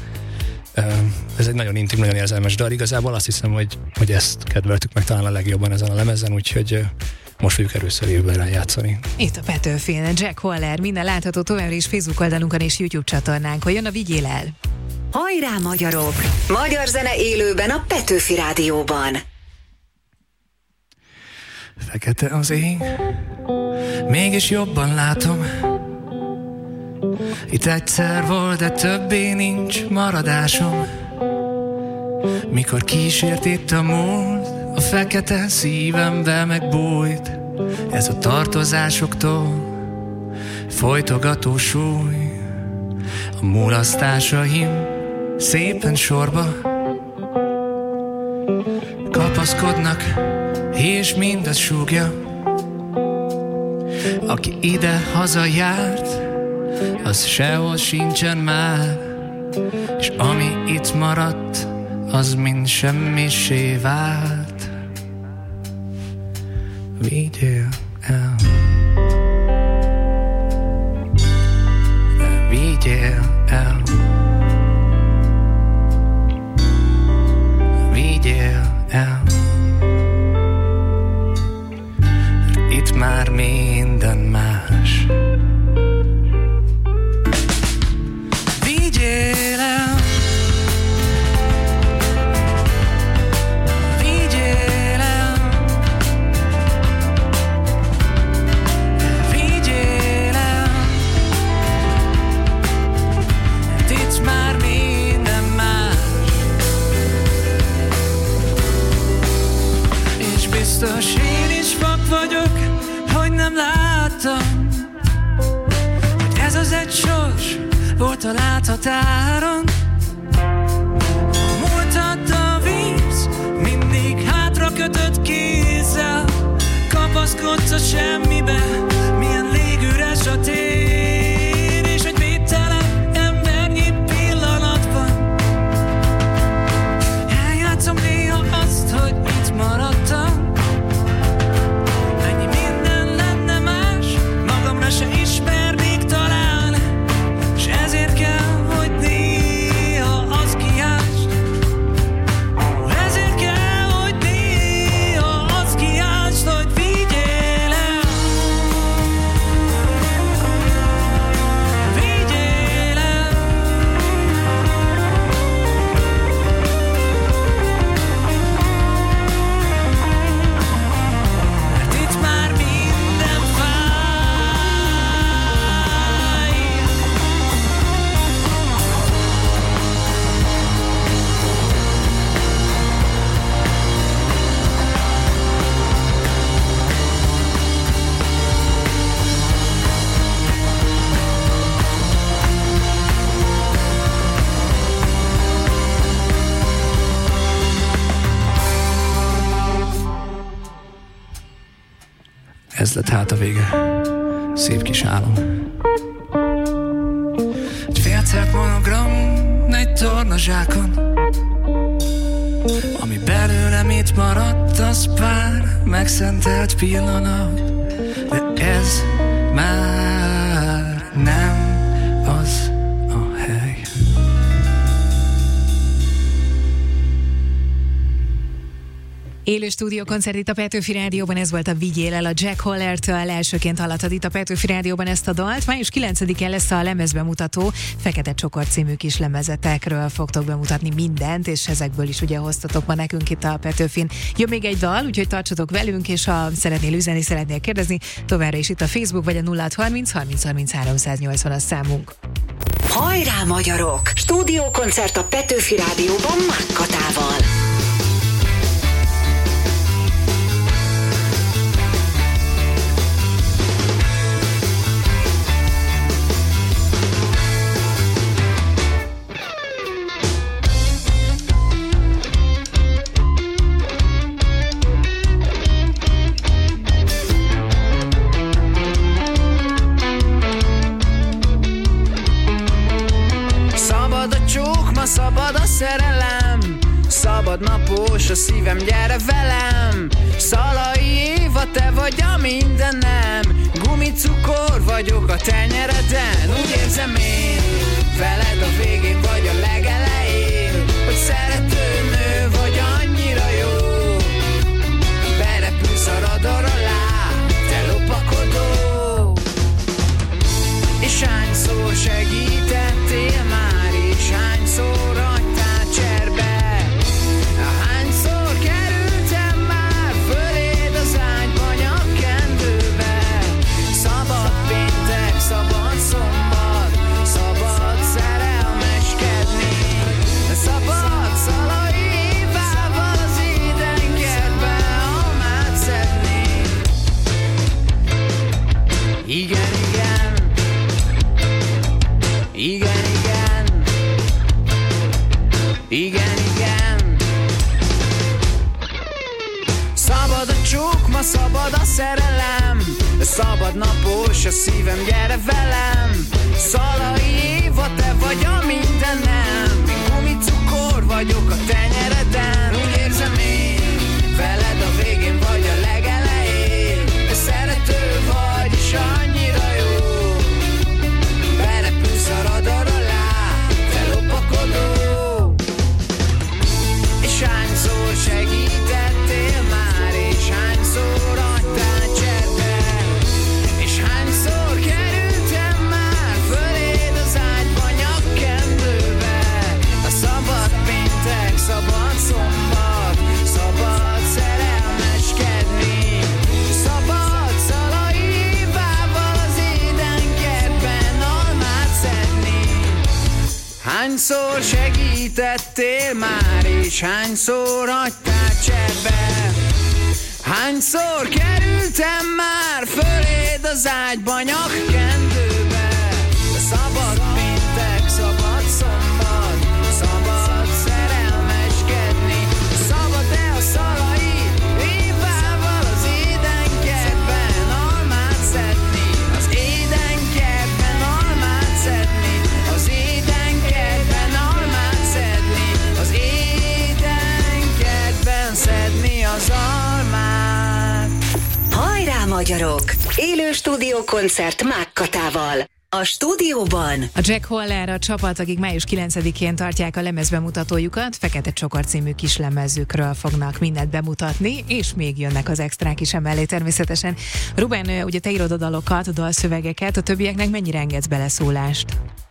Speaker 7: Ez egy nagyon intim, nagyon érzelmes dal, igazából azt hiszem, hogy ezt kedveltük meg talán a legjobban ezen a lemezen, úgyhogy most fogjuk először évben játszani.
Speaker 2: Itt a Petőfin, Jack Holler, minden látható továbbra is Facebook oldalunkon és YouTube csatornánkon. Jön a Vigyél el!
Speaker 1: Hajrá magyarok! Magyar zene élőben a Petőfi Rádióban.
Speaker 4: Fekete az ég, mégis jobban látom. Itt egyszer volt, de többé nincs maradásom. mikor kísért itt a múlt, a fekete szívembe megbújt. Ez a tartozásoktól folytogató súly, a mulasztásaim szépen sorba kapaszkodnak, és mindaz súgja. Aki ide hazajárt, az sehol sincsen már, és ami itt maradt, az mind semmisé vált. Vigyél el, vigyél el, vigyél el. Itt már minden más. Vigyél el, vigyél el, vigyél el. Itt már minden más. És biztos én is vak vagyok, hogy nem láttam, hogy ez az egy sors volt a láthatáron. A múltaddal víz, mindig hátra kötött kézzel, kapaszkodsz a semmibe, milyen légüres a tér, és egy védtelen embernyi pillanatban eljátszom néha azt, hogy itt maradtam. Se ismernék talán, s ezért kell, hogy néha az kiást. Ezért kell, hogy néha az kiást, hogy vigyél el. Vigyél el. Mert itt már minden fáj. Ez lett hát a vége. Szép kis álom. Egy félcelt monogram egy tornazsákon, ami belőlem itt maradt, az pár megszentelt pillanat. De ez már nem az a hely.
Speaker 2: Élő stúdiókoncert itt a Petőfi Rádióban, ez volt a Vigyél el a Jack Hollertől. Elsőként hallottad itt a Petőfi Rádióban ezt a dalt. Május 9-én lesz a lemezbemutató. Fekete Csokor című kis lemezetekről fogtok bemutatni mindent, és ezekből is ugye hoztatok ma nekünk itt a Petőfin. Jön még egy dal, úgyhogy tartsatok velünk, és ha szeretnél üzenni, szeretnél kérdezni, továbbra is itt a Facebook vagy a 0630 30 30 380 a számunk.
Speaker 1: Hajrá magyarok! Stúdiókoncert a Petőfi Rádióban Mákkatával.
Speaker 11: Szabad a szerelem, szabad napos a szívem, gyere velem. Szalai Éva, te vagy a mindenem, gumicukor vagyok a tenyereden. Úgy érzem én, veled a végén vagy a legelején, hogy szerető nő vagy annyira jó. Berepülsz a radar alá, te lopakodó. És hányszor segítettél már, és hányszor adtál cserbe, hányszor kerültem már föléd az ágyba nyakkendőbe. Szabad péntek, szabad szombat, szabad szerelmeskedni, szabad Szalai ma szabad a szerelem, szabad napos a szívem, gyere velem. Szalai Éva, te vagy a mindenem, mint gumicukor vagyok a tenyereden. Úgy érzem én, veled a végén vagy a legelején, de szerető vagy és annyira jó. Berepülsz a radar alá, te lopakodó. És hányszor segítettél már, és hányszor adtál cserbe, és hányszor kerültem már föléd az ágyba nyakkendőbe. A szabad péntek, szabad szombat, szabad szerelmeskedni, szabad Szalai Évával az édenkertben almát szedni. Hányszor segítettél már, és hányszor adtál cserbe, hányszor kerültem már föléd az ágyba nyakkendőbe. De szabad péntek, szabad szombat, szabad szerelmeskedni, szabad-e a Szalai Évával az édenkertben almát szedni, az édenkertben almát szedni, az édenkertben almát szedni, az édenkertben szedni az almát.
Speaker 1: Hajrá magyarok! Élő stúdiókoncert Mák Katával. A stúdióban
Speaker 2: a Jack Holler a csapat, akik május 9-én tartják a lemezbemutatójukat, Fekete Csokor című kislemezükről fognak mindent bemutatni, és még jönnek az extrák is emellé természetesen. Ruben, ugye te írod a dalokat, a dalszövegeket, a többieknek mennyire engedsz beleszólást?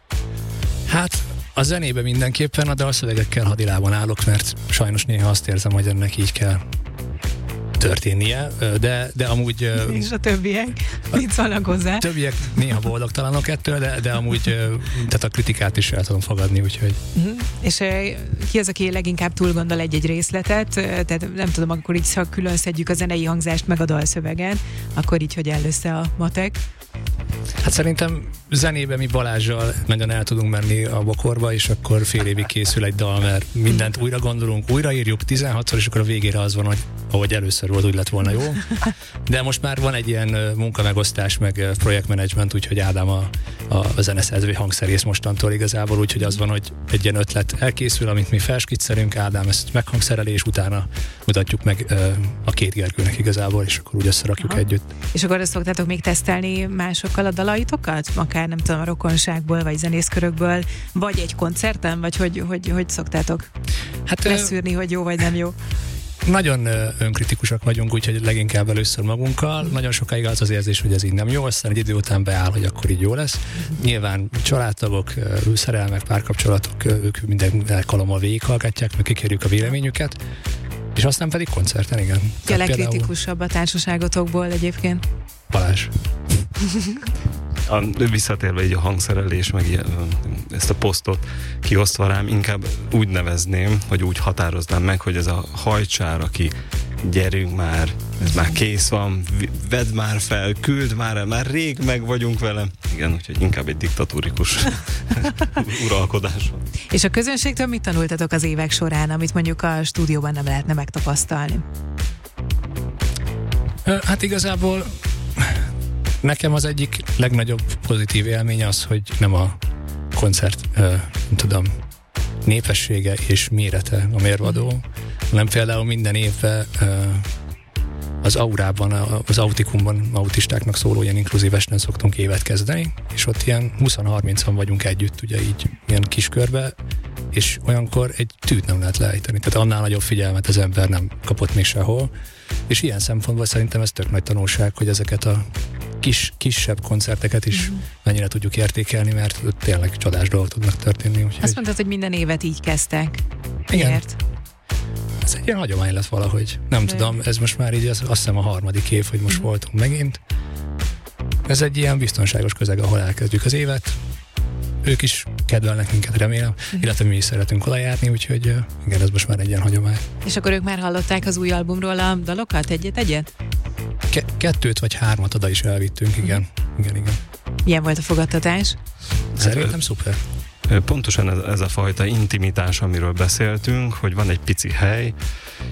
Speaker 7: Hát a zenébe mindenképpen, a dalszövegekkel hadilában állok, mert sajnos néha azt érzem, hogy ennek így kell történnie, de amúgy...
Speaker 2: És a többiek? Mit szólnak hozzá?
Speaker 7: Többiek néha boldogtalanok ettől, de amúgy tehát a kritikát is el tudom fogadni, úgyhogy...
Speaker 2: És ki az, aki leginkább túl gondol egy-egy részletet? Tehát nem tudom, akkor így külön szedjük a zenei hangzást meg a dalszövegen, akkor így, hogy áll össze a matek?
Speaker 7: Hát szerintem zenében mi Balázsral nagyon el tudunk menni a bokorba, és akkor fél évig készül egy dal, mert mindent újra gondolunk, újraírjuk 16-szor, és akkor a végére az van, hogy ahogy először volt, úgy lett volna jó. De most már van egy ilyen munkamegosztás, meg projektmenedzsment, úgyhogy Ádám a zeneszerző hangszerész mostantól igazából, úgyhogy az van, hogy egy ilyen ötlet elkészül, amit mi felskiccelünk, Ádám ezt meghangszereli, és utána mutatjuk meg a két Gergőnek igazából, és akkor úgy összerakjuk együtt.
Speaker 2: És akkor ezt szoktátok még tesztelni másokkal a dalaitokat? Akár nem tudom, a rokonságból, vagy zenészkörökből, vagy egy koncerten, vagy hogy szoktátok leszűrni, hogy jó vagy nem jó?
Speaker 7: Nagyon önkritikusak vagyunk, úgyhogy leginkább először magunkkal. Nagyon sokáig az érzés, hogy ez így nem jó, aztán egy idő után beáll, hogy akkor így jó lesz. Nyilván családtagok, szerelmek, párkapcsolatok, ők minden alkalommal végighallgatják, meg kikérjük a véleményüket, és aztán pedig koncerten, igen.
Speaker 2: Ki a legkritikusabb a társaságotokból egyébként?
Speaker 7: Balázs.
Speaker 8: Visszatérve így a hangszerelés, meg ezt a posztot kiosztva rám, inkább úgy nevezném, hogy úgy határoznám meg, hogy ez a hajcsár, aki gyerünk már, ez már kész van, vedd már fel, küld már el, már rég meg vagyunk vele. Igen, úgyhogy inkább egy diktatórikus uralkodás van.
Speaker 2: És a közönségtől mit tanultatok az évek során, amit mondjuk a stúdióban nem lehetne megtapasztalni?
Speaker 7: Hát igazából nekem az egyik legnagyobb pozitív élmény az, hogy nem a koncert, nem tudom, népessége és mérete a mérvadó, hanem például minden évben az Aurában, az Autikumban autistáknak szóló ilyen inkluzív estén szoktunk évet kezdeni, és ott ilyen 20-30-an vagyunk együtt, ugye így ilyen kiskörbe, és olyankor egy tűt nem lehet leállítani, tehát annál nagyobb figyelmet az ember nem kapott még sehol, és ilyen szempontból szerintem ez tök nagy tanulság, hogy ezeket a kisebb koncerteket is mennyire tudjuk értékelni, mert tényleg csodás dolgok tudnak történni. Úgyhogy...
Speaker 2: Azt mondtad, hogy minden évet így kezdtek.
Speaker 7: Igen.
Speaker 2: Miért?
Speaker 7: Ez egy ilyen hagyomány lett valahogy. Nem tudom, ez most már így azt hiszem a 3. év, hogy most voltunk megint. Ez egy ilyen biztonságos közeg, ahol elkezdjük az évet. Ők is kedvelnek minket, remélem, illetve mi is szeretünk oda járni, úgyhogy igen, ez most már egy ilyen hagyomány.
Speaker 2: És akkor ők már hallották az új albumról a dalokat? Egyet?
Speaker 7: 2 vagy 3 oda is elvittünk, igen.
Speaker 2: Milyen volt a fogadtatás?
Speaker 7: Szerintem szuper.
Speaker 8: Pontosan ez a fajta intimitás, amiről beszéltünk, hogy van egy pici hely,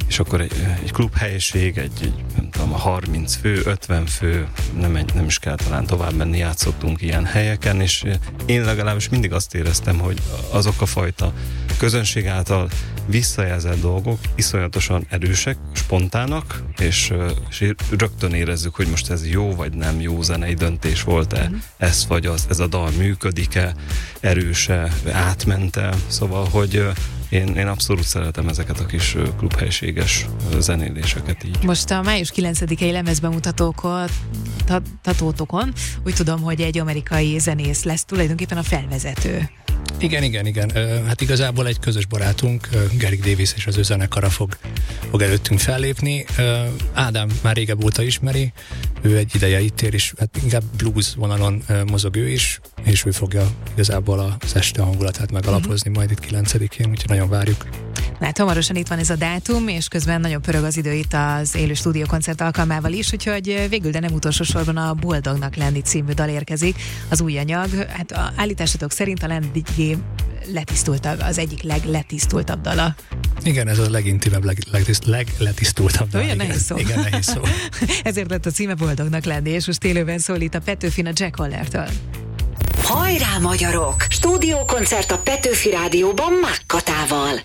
Speaker 8: és akkor egy klubhelység, egy nem tudom, 30 fő, 50 fő, nem is kell talán tovább menni, játszottunk ilyen helyeken, és én legalábbis mindig azt éreztem, hogy azok a fajta közönség által visszajelzett dolgok iszonyatosan erősek, spontának, és rögtön érezzük, hogy most ez jó vagy nem jó zenei döntés volt-e, ez vagy az, ez a dal működik-e, erőse, átmente, szóval, hogy én abszolút szeretem ezeket a kis klubhelységes zenéléseket így.
Speaker 2: Most a május 9-i lemezbemutatókon úgy tudom, hogy egy amerikai zenész lesz tulajdonképpen a felvezető.
Speaker 7: Igen. Hát igazából egy közös barátunk, Garrick Davis és az ő zenekara fog előttünk fellépni. Ádám már régebb óta ismeri, ő egy ideje itt ér, és hát inkább blues vonalon mozog ő is, és ő fogja igazából az este hangulatát megalapozni majd itt 9-én, úgyhogy nagyon várjuk.
Speaker 2: Hát hamarosan itt van ez a dátum, és közben nagyon pörög az idő itt az élő stúdiókoncert alkalmával is, úgyhogy végül, de nem utolsó sorban a Boldognak lenni című dal érkezik, az új anyag. Hát állításatok szerint a Lendigé letisztultabb, az egyik legletisztultabb dala.
Speaker 7: Igen, ez a legintimebb, legletisztultabb dal.
Speaker 2: Olyan nehéz szó.
Speaker 7: Igen, nehéz szó.
Speaker 2: Ezért lett a címe Boldognak lenni, és most élőben szólít a Petőfin a Jack Hollertől.
Speaker 1: Hajrá magyarok! Stúdiókoncert a Petőfi Rádióban Mákkatával.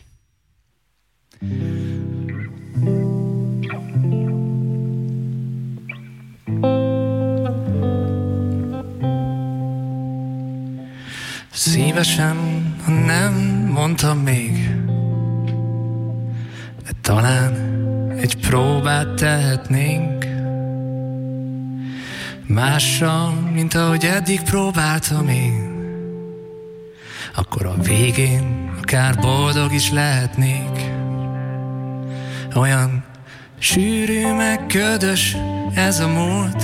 Speaker 4: Szívesen nem mondtam még, de talán egy próbát tehetnénk mással, mint ahogy eddig próbáltam én. Akkor a végén akár boldog is lehetnék. Olyan sűrű meg ködös ez a múlt,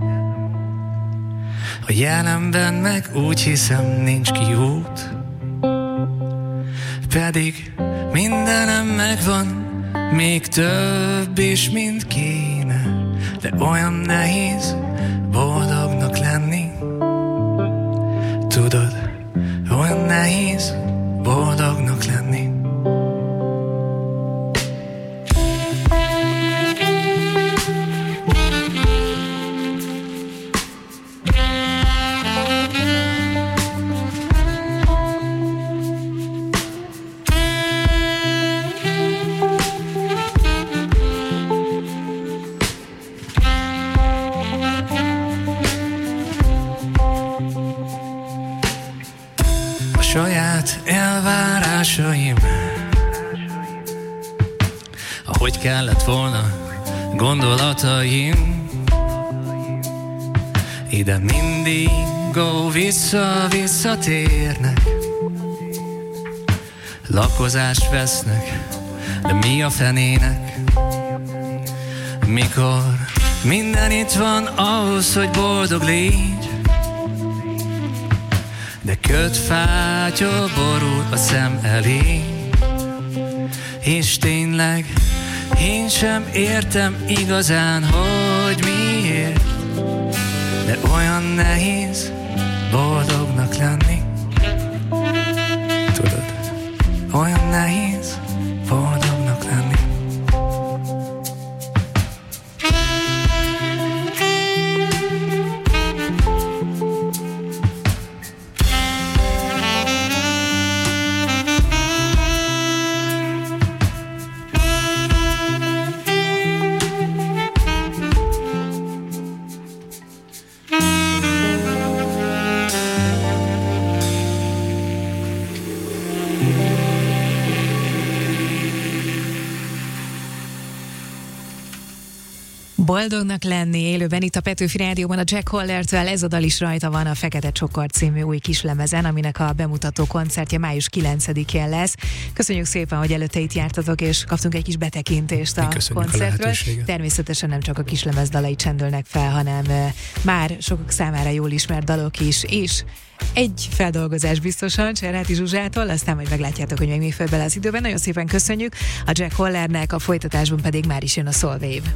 Speaker 4: a jelenben meg úgy hiszem nincs kiút. Pedig mindenem megvan, még több is, mint kéne, de olyan nehéz boldognak lenni. Tudod, olyan nehéz boldognak lenni. Saját elvárásaim, ahogy kellett volna, gondolataim, ide mindig visszatérnek, lakozást vesznek, de mi a fenének, mikor minden itt van ahhoz, hogy boldog légy. De kötfátya borul a szem elé, és tényleg én sem értem igazán, hogy miért, de olyan nehéz boldognak lenni. Tudod, olyan nehéz boldognak lenni.
Speaker 2: Boldognak lenni élőben itt a Petőfi Rádióban a Jack Hollertől. Ez a dal is rajta van a Fekete Csokor című új kislemezen, aminek a bemutató koncertje május 9-én lesz. Köszönjük szépen, hogy előtte itt jártatok, és kaptunk egy kis betekintést a koncertről. Természetesen nem csak a kislemez dalai csendülnek fel, hanem már sokak számára jól ismert dalok is, és egy feldolgozás biztosan Cserháti Zsuzsától, aztán majd meglátjátok, hogy még mi föl bele az időben. Nagyon szépen köszönjük a Jack Hollernek, a folytatásban pedig már is jön a Soul Wave.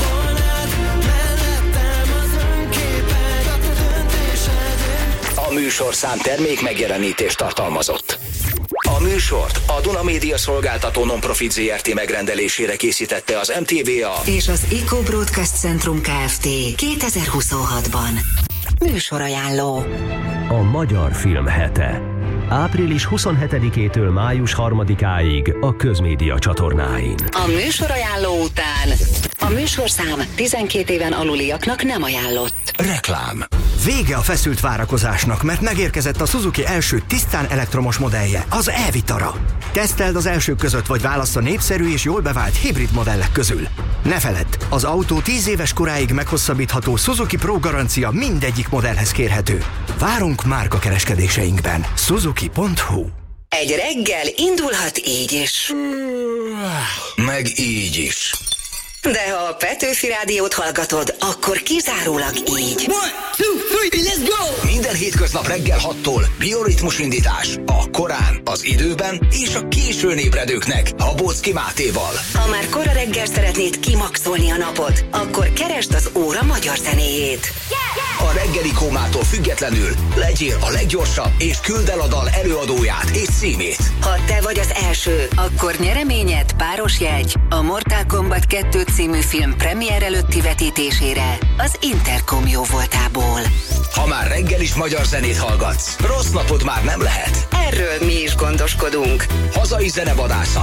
Speaker 3: A műsorszám termék megjelenítést tartalmazott. A műsort a Duna Média Szolgáltató Non-Profit Zrt. Megrendelésére készítette az MTVA
Speaker 1: és az Eco Broadcast Centrum Kft. 2026-ban. Műsorajánló.
Speaker 12: A Magyar Film Hete. Április 27-től május 3-áig a Közmédia csatornáin.
Speaker 1: A műsorajánló után a műsorszám 12 éven aluliaknak nem ajánlott.
Speaker 3: Reklám.
Speaker 13: Vége a feszült várakozásnak, mert megérkezett a Suzuki első tisztán elektromos modellje, az e-Vitara. Teszteld az elsők között, vagy válasz a népszerű és jól bevált hibrid modellek közül. Ne feledd, az autó 10 éves koráig meghosszabbítható Suzuki Pro garancia mindegyik modellhez kérhető. Várunk márkakereskedéseinkben. Suzuki.hu.
Speaker 1: Egy reggel indulhat így is.
Speaker 3: Meg így is.
Speaker 1: De ha a Petőfi Rádiót hallgatod, akkor kizárólag így.
Speaker 3: 1, 2, 3, let's go! Minden hétköznap reggel 6-tól bioritmus indítás. A korán, az időben és a későn ébredőknek Habocki Mátéval.
Speaker 1: Ha már kora reggel szeretnéd kimaxolni a napot, akkor keresd az óra magyar zenéjét.
Speaker 3: A reggeli kómától függetlenül legyél a leggyorsabb, és küldd el a dal előadóját és címét.
Speaker 1: Ha te vagy az első, akkor nyereményed páros jegy a Mortal Kombat 2 című film premier előtti vetítésére az Intercom jóvoltából.
Speaker 3: Ha már reggel is magyar zenét hallgatsz, rossz napod már nem lehet.
Speaker 1: Erről mi is gondoskodunk.
Speaker 3: Hazai zenevadászat